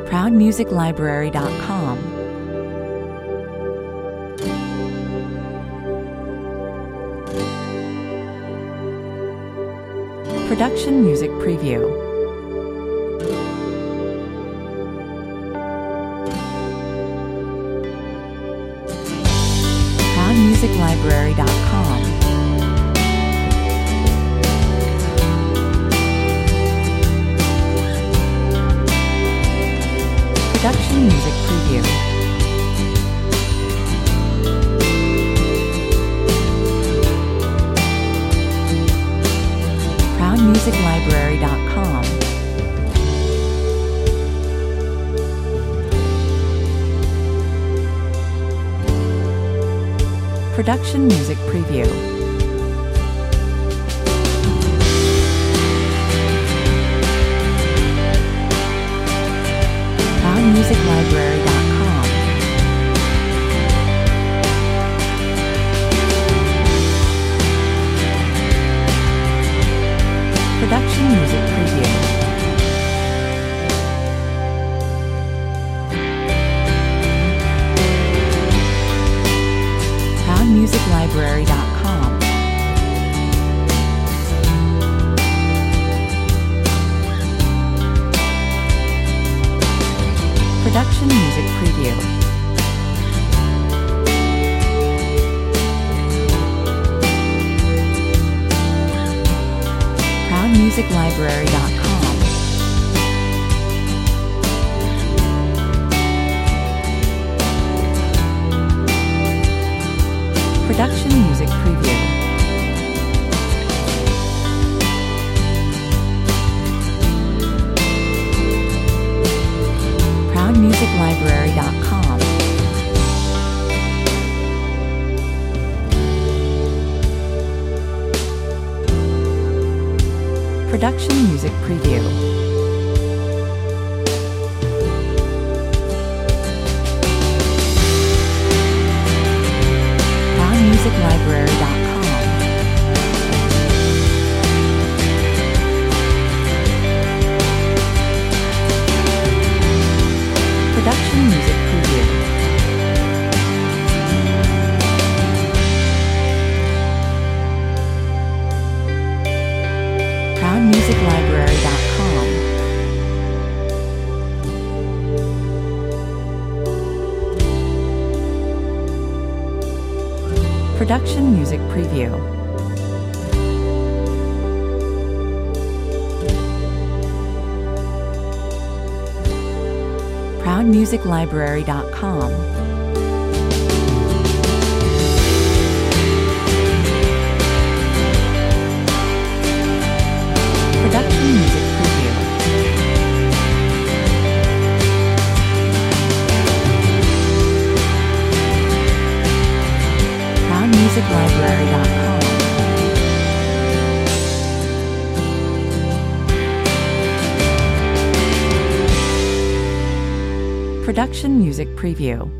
ProudMusicLibrary.com. Production Music Preview. ProudMusicLibrary.com. Production Music Preview. ProudMusicLibrary.com. Production Music Preview. ProudMusicLibrary.com. Production Music Preview. ProudMusicLibrary.com. Production Music Preview. ProudMusicLibrary.com. Production Music Preview. ProudMusicLibrary.com. Production Music Preview. ProudMusicLibrary.com. Production Music Preview. ProudMusicLibrary.com. Production Music Preview. ProudMusicLibrary.com. Production Music Preview. ProudMusicLibrary.com. Production Music Preview.